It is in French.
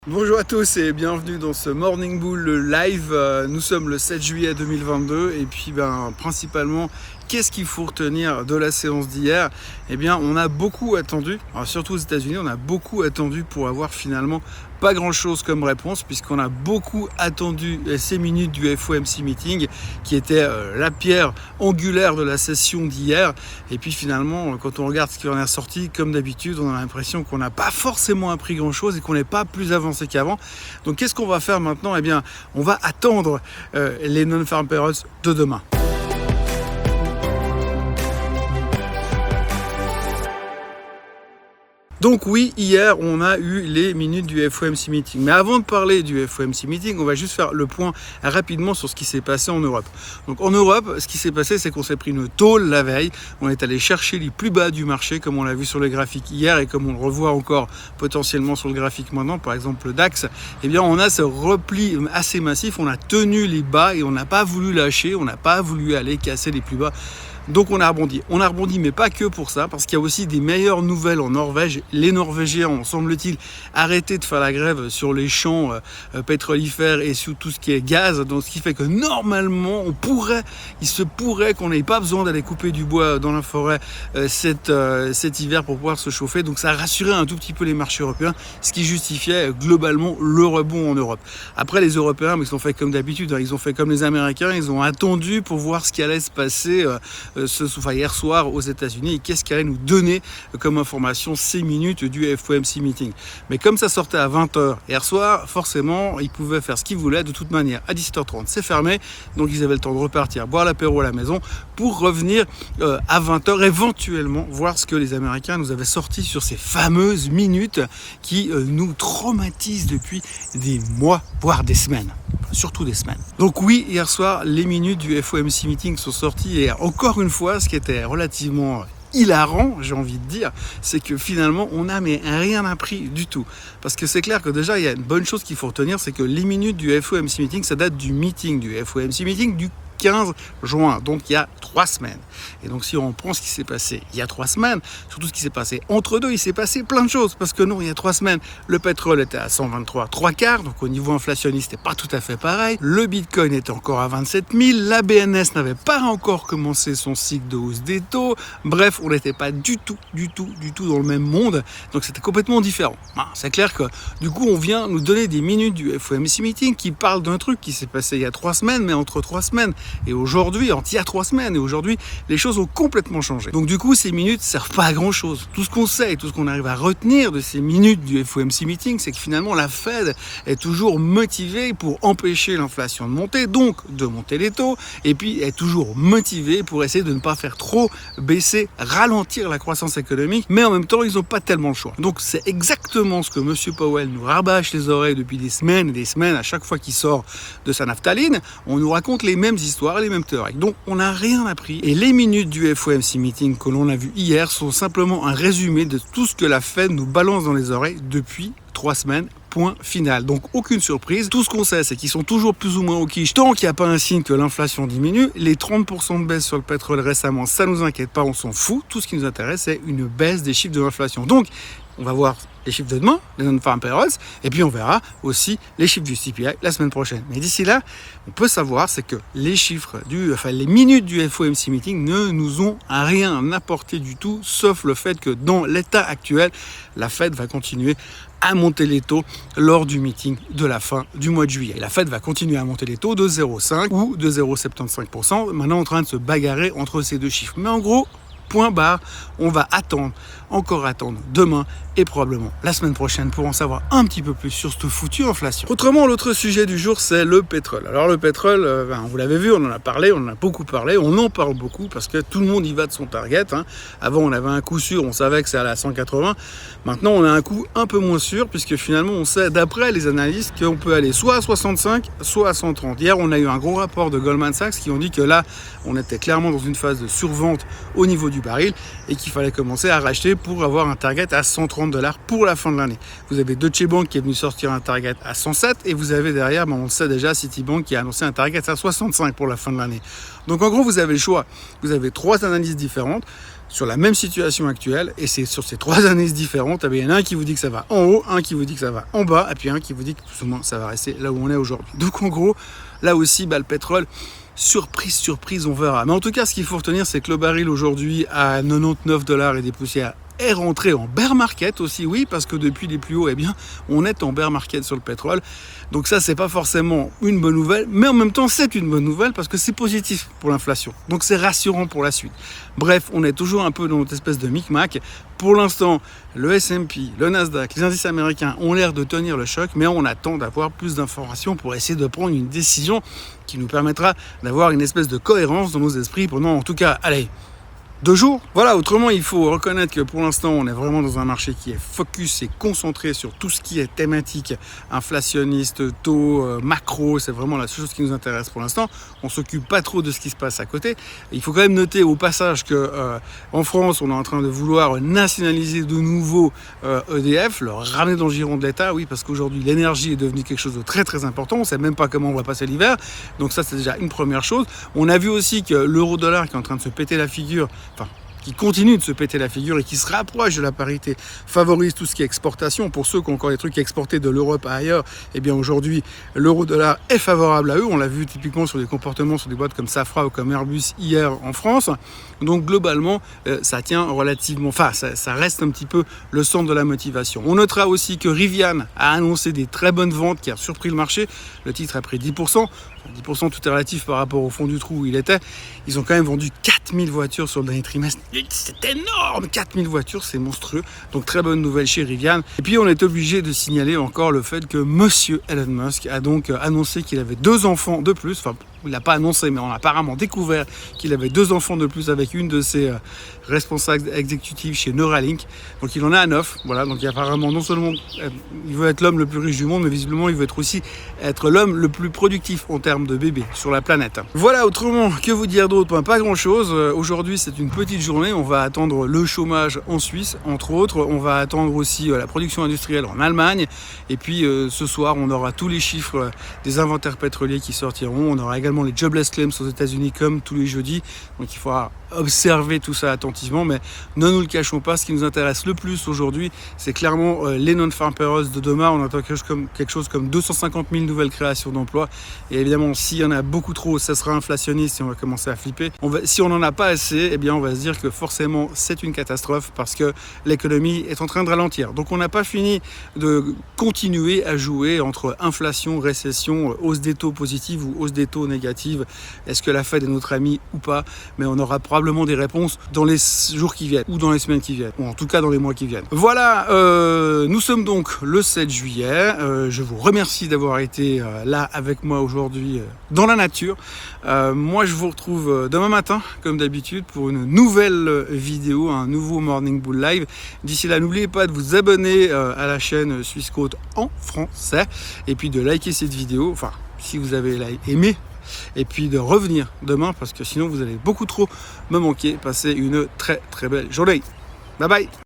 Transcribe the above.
Bonjour à tous et bienvenue dans ce Morning Bull live. Nous sommes le 7 juillet 2022 et puis principalement, qu'est-ce qu'il faut retenir de la séance d'hier? Eh bien, on a beaucoup attendu, alors surtout aux États-Unis, on a beaucoup attendu pour avoir finalement pas grand-chose comme réponse, puisqu'on a beaucoup attendu ces minutes du FOMC meeting qui était la pierre angulaire de la session d'hier. Et puis finalement, quand on regarde ce qui en est ressorti, comme d'habitude, on a l'impression qu'on n'a pas forcément appris grand-chose et qu'on n'est pas plus avancé qu'avant. Donc qu'est-ce qu'on va faire maintenant? Eh bien, on va attendre les non-farm payrolls de demain. Donc oui, hier, on a eu les minutes du FOMC meeting. Mais avant de parler du FOMC meeting, on va juste faire le point rapidement sur ce qui s'est passé en Europe. Donc en Europe, ce qui s'est passé, c'est qu'on s'est pris une tôle la veille. On est allé chercher les plus bas du marché, comme on l'a vu sur le graphique hier et comme on le revoit encore potentiellement sur le graphique maintenant, par exemple le DAX. Eh bien, on a ce repli assez massif. On a tenu les bas et on n'a pas voulu lâcher. On n'a pas voulu aller casser les plus bas. Donc on a rebondi. On a rebondi, mais pas que pour ça, parce qu'il y a aussi des meilleures nouvelles en Norvège. Les Norvégiens ont, semble-t-il, arrêté de faire la grève sur les champs pétrolifères et sur tout ce qui est gaz. Donc ce qui fait que normalement, il se pourrait qu'on n'ait pas besoin d'aller couper du bois dans la forêt cet hiver pour pouvoir se chauffer. Donc ça a rassuré un tout petit peu les marchés européens, ce qui justifiait globalement le rebond en Europe. Après, les Européens, ils ont fait comme d'habitude. Ils ont fait comme les Américains. Ils ont attendu pour voir ce qui allait se passer hier soir aux États-Unis et qu'est-ce qu'elle allait nous donner comme information ces minutes du FOMC meeting. Mais comme ça sortait à 20h hier soir, forcément, ils pouvaient faire ce qu'ils voulaient de toute manière. À 17h30, c'est fermé, donc ils avaient le temps de repartir, boire l'apéro à la maison pour revenir à 20h, éventuellement voir ce que les Américains nous avaient sorti sur ces fameuses minutes qui nous traumatisent depuis des mois, voire des semaines. Surtout des semaines. Donc oui, hier soir, les minutes du FOMC meeting sont sorties et encore une fois, ce qui était relativement hilarant, j'ai envie de dire, c'est que finalement, on n'a rien appris du tout. Parce que c'est clair que déjà, il y a une bonne chose qu'il faut retenir, c'est que les minutes du FOMC meeting, ça date du meeting du FOMC meeting du 15 juin, donc il y a 3 semaines. Et donc si on prend ce qui s'est passé il y a 3 semaines, surtout ce qui s'est passé entre deux, il s'est passé plein de choses. Parce que non, il y a 3 semaines, le pétrole était à 123 3/4, donc au niveau inflationniste, c'était pas tout à fait pareil. Le Bitcoin était encore à 27 000, la BNS n'avait pas encore commencé son cycle de hausse des taux. Bref, on n'était pas du tout dans le même monde, donc c'était complètement différent. C'est clair que du coup, on vient nous donner des minutes du FOMC meeting qui parlent d'un truc qui s'est passé il y a 3 semaines, mais entre 3 semaines. Et aujourd'hui, il y a 3 semaines, et aujourd'hui, les choses ont complètement changé. Donc du coup, ces minutes ne servent pas à grand chose. Tout ce qu'on sait et tout ce qu'on arrive à retenir de ces minutes du FOMC meeting, c'est que finalement, la Fed est toujours motivée pour empêcher l'inflation de monter, donc de monter les taux, et puis est toujours motivée pour essayer de ne pas faire trop baisser, ralentir la croissance économique, mais en même temps, ils n'ont pas tellement le choix. Donc c'est exactement ce que M. Powell nous rabâche les oreilles depuis des semaines et des semaines, à chaque fois qu'il sort de sa naphtaline, on nous raconte les mêmes histoires, les mêmes théories. Donc on n'a rien appris et les minutes du FOMC meeting que l'on a vu hier sont simplement un résumé de tout ce que la Fed nous balance dans les oreilles depuis 3 semaines. Point final. Donc aucune surprise. Tout ce qu'on sait, c'est qu'ils sont toujours plus ou moins au quiche tant qu'il n'y a pas un signe que l'inflation diminue. Les 30% de baisse sur le pétrole récemment, ça nous inquiète pas, on s'en fout. Tout ce qui nous intéresse, c'est une baisse des chiffres de l'inflation. Donc on va voir les chiffres de demain, les non-farm payrolls, et puis on verra aussi les chiffres du CPI la semaine prochaine. Mais d'ici là, on peut savoir, c'est que les minutes du FOMC meeting ne nous ont rien apporté du tout, sauf le fait que dans l'état actuel, la Fed va continuer à monter les taux lors du meeting de la fin du mois de juillet. Et la Fed va continuer à monter les taux de 0,5 ou de 0,75%. Maintenant, en train de se bagarrer entre ces deux chiffres. Mais en gros, point barre, on va encore attendre demain et probablement la semaine prochaine pour en savoir un petit peu plus sur cette foutue inflation. Autrement, l'autre sujet du jour, c'est le pétrole. Alors le pétrole, vous l'avez vu, on en a parlé, on en a beaucoup parlé, on en parle beaucoup parce que tout le monde y va de son target. Avant, on avait un coup sûr, on savait que c'est à 180. Maintenant, on a un coup un peu moins sûr puisque finalement, on sait d'après les analystes qu'on peut aller soit à 65, soit à 130. Hier, on a eu un gros rapport de Goldman Sachs qui ont dit que là, on était clairement dans une phase de survente au niveau du baril et qu'il fallait commencer à racheter pour avoir un target à 130 $, pour la fin de l'année. Vous avez Deutsche Bank qui est venu sortir un target à 107 et vous avez derrière, on le sait déjà, Citibank qui a annoncé un target à 65 pour la fin de l'année. Donc en gros, vous avez le choix. Vous avez 3 analyses différentes. sur la même situation actuelle, et c'est sur ces 3 analyses différentes, il y en a un qui vous dit que ça va en haut, un qui vous dit que ça va en bas, et puis un qui vous dit que plus ou moins ça va rester là où on est aujourd'hui. Donc en gros, là aussi, le pétrole, surprise, on verra. Mais en tout cas, ce qu'il faut retenir, c'est que le baril aujourd'hui à 99 $ et des poussières est rentré en bear market aussi, oui, parce que depuis les plus hauts, eh bien, on est en bear market sur le pétrole. Donc ça, c'est pas forcément une bonne nouvelle, mais en même temps, c'est une bonne nouvelle parce que c'est positif pour l'inflation. Donc c'est rassurant pour la suite. Bref, on est toujours un peu dans notre espèce de micmac. Pour l'instant, le S&P, le Nasdaq, les indices américains ont l'air de tenir le choc, mais on attend d'avoir plus d'informations pour essayer de prendre une décision qui nous permettra d'avoir une espèce de cohérence dans nos esprits pendant, en tout cas, 2 jours. Voilà, autrement, il faut reconnaître que pour l'instant, on est vraiment dans un marché qui est focus et concentré sur tout ce qui est thématique, inflationniste, taux, macro. C'est vraiment la seule chose qui nous intéresse pour l'instant. On ne s'occupe pas trop de ce qui se passe à côté. Il faut quand même noter au passage que en France, on est en train de vouloir nationaliser de nouveau EDF, le ramener dans le giron de l'État. Oui, parce qu'aujourd'hui, l'énergie est devenue quelque chose de très très important. On ne sait même pas comment on va passer l'hiver. Donc ça, c'est déjà une première chose. On a vu aussi que l'euro-dollar qui est en train de se péter la figure, qui continue de se péter la figure et qui se rapproche de la parité, favorise tout ce qui est exportation. Pour ceux qui ont encore des trucs exportés de l'Europe à ailleurs, eh bien aujourd'hui, l'euro-dollar est favorable à eux. On l'a vu typiquement sur des comportements sur des boîtes comme Safra ou comme Airbus hier en France. Donc globalement, ça tient relativement, ça reste un petit peu le centre de la motivation. On notera aussi que Rivian a annoncé des très bonnes ventes qui a surpris le marché. Le titre a pris 10%. 10% tout est relatif par rapport au fond du trou où il était. Ils ont quand même vendu 4000 voitures sur le dernier trimestre. C'est énorme, 4000 voitures, c'est monstrueux. Donc très bonne nouvelle chez Rivian. Et puis on est obligé de signaler encore le fait que monsieur Elon Musk a donc annoncé qu'il avait 2 enfants de plus. Enfin, il n'a pas annoncé, mais on a apparemment découvert qu'il avait 2 enfants de plus avec une de ses responsables exécutifs chez Neuralink. Donc il en a 9. Voilà, donc apparemment non seulement il veut être l'homme le plus riche du monde, mais visiblement il veut aussi être l'homme le plus productif en termes de bébés sur la planète. Voilà, autrement, que vous dire d'autre? Pas grand chose. Aujourd'hui, c'est une petite journée. On va attendre le chômage en Suisse, entre autres. On va attendre aussi la production industrielle en Allemagne. Et puis ce soir, on aura tous les chiffres des inventaires pétroliers qui sortiront. On aura également les jobless claims aux États-Unis comme tous les jeudis. Donc il faudra observer tout ça attentivement, mais ne nous le cachons pas, ce qui nous intéresse le plus aujourd'hui, c'est clairement les non-farm payrolls de demain. On attend quelque chose comme 250 000 nouvelles créations d'emplois. Et évidemment, s'il y en a beaucoup trop, ça sera inflationniste et on va commencer à flipper. Si on n'en a pas assez, eh bien, on va se dire que forcément, c'est une catastrophe parce que l'économie est en train de ralentir. Donc, on n'a pas fini de continuer à jouer entre inflation, récession, hausse des taux positive ou hausse des taux négative. Est-ce que la Fed est notre ami ou pas? Mais on aura probablement des réponses dans les jours qui viennent ou dans les semaines qui viennent, ou en tout cas dans les mois qui viennent. Voilà, nous sommes donc le 7 juillet. Je vous remercie d'avoir été là avec moi aujourd'hui dans la nature. Moi, je vous retrouve demain matin, comme d'habitude, pour une nouvelle vidéo, un nouveau Morning Bull Live. D'ici là, n'oubliez pas de vous abonner à la chaîne Suisse Côte en français et puis de liker cette vidéo, enfin, si vous avez aimé, et puis de revenir demain parce que sinon vous allez beaucoup trop me manquer. Passez une très très belle journée. Bye bye.